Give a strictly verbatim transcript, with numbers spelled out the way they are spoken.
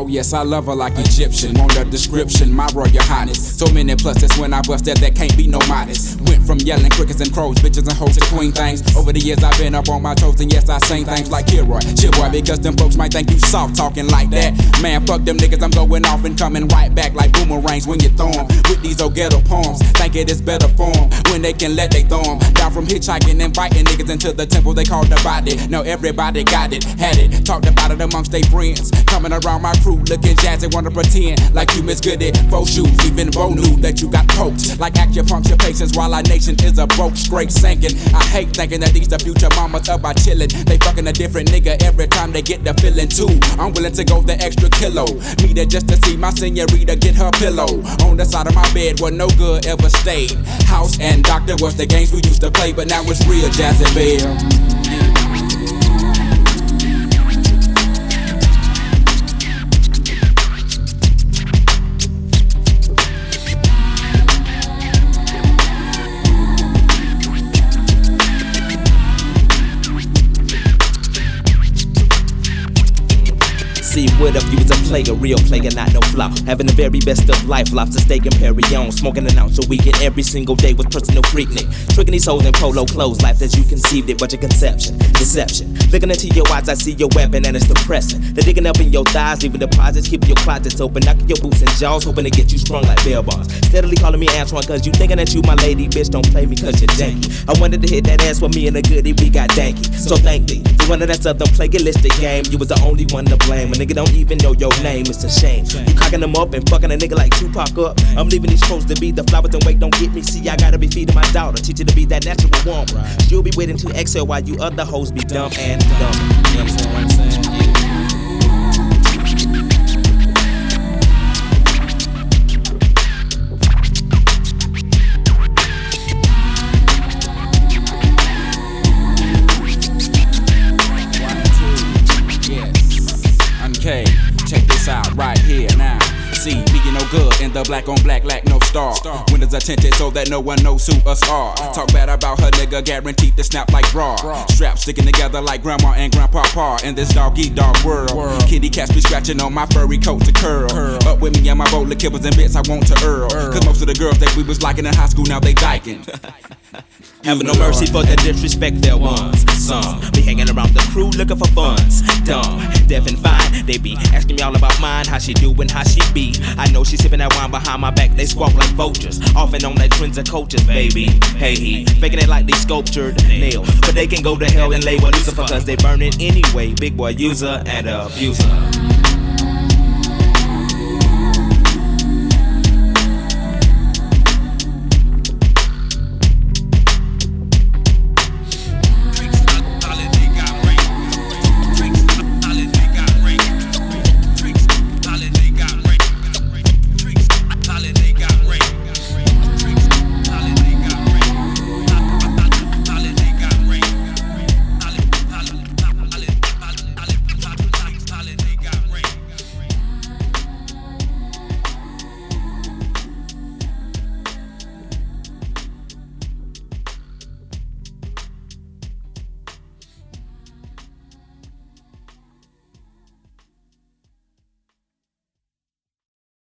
yes, I love her like Egyptian. Want a description, my royal highness. So many pluses when I bust that, that can't be no modest. Went from yelling crickets and crows, bitches and hoes to queen things. Over the years I've been up on my toes, and yes, I sing things like Kilroy, shit boy, because them folks might think you soft talking like that. Man, fuck them niggas, I'm going off and coming right back like boomerangs when you throw 'em. With these old ghetto poems, think it is better form when they can let they throw 'em. Down from hitchhiking and biting niggas into the temple they call the body. Now everybody got it, had it, talked about it amongst their friends. Coming around my crew looking jazzy, wanna pretend like you Miss Goody. Faux shoes, even Bo knew that you got poked. Like acupuncture patients while our nation is a broke, straight sinking. I hate thinking that these the future mamas up by chillin'. They fucking a different nigga every time they get the feeling too. I'm willing to go the extra kilo. Me there just to see my senorita get her pillow. On the side of my bed where no good ever stayed. House and doctor was the games we used to play, but now it's real Jazzy Belle. See, what if you was a player, real player, not no flop. Having the very best of life, lobster steak and Perry on. Smoking an ounce a weekend every single day with personal freaknik. Tricking these hoes in polo clothes, life as you conceived it, but your conception, deception. Looking into your eyes, I see your weapon and it's depressing. They're digging up in your thighs, leaving deposits, keeping your closets open, knocking your boots and jaws, hoping to get you sprung like bell bars. Steadily calling me Antoine, cause you thinking that you my lady, bitch, don't play me cause you're janky. I wanted to hit that ass with me and a goodie, we got danky. So thank me, for one of that southern plagiaristic game, you was the only one to blame. A nigga don't even know your name, it's a shame. You cocking them up and fucking a nigga like Tupac up. I'm leaving these folks to be the flowers and wait, don't get me. See, I gotta be feeding my daughter, teach her to be that natural woman. She'll be waiting to exhale while you other hoes be dumb and dumb. You know what I'm saying? Okay, check this out right here now. See, me get no good in the black on black lack no star. Windows are tinted so that no one knows who us are. Talk bad about her nigga, guaranteed to snap like bra. Straps sticking together like grandma and grandpa pa. In this doggy dog world, kitty cats be scratching on my furry coat to curl. Up with me and my bowl of kibbles and bits I want to earl. Cause most of the girls that we was liking in high school now they dyking. Having no mercy for the disrespectful ones. Some be hanging around the crew looking for funds. Dumb, deaf and fine. They be asking me all about mine, how she do and how she be. I know she sipping that wine behind my back. They squawk like vultures, off and on that trends of cultures, baby. Hey, he faking it like they sculptured nails, but they can go to hell and label Lucifer cause they burn it anyway. Big boy user and abuser.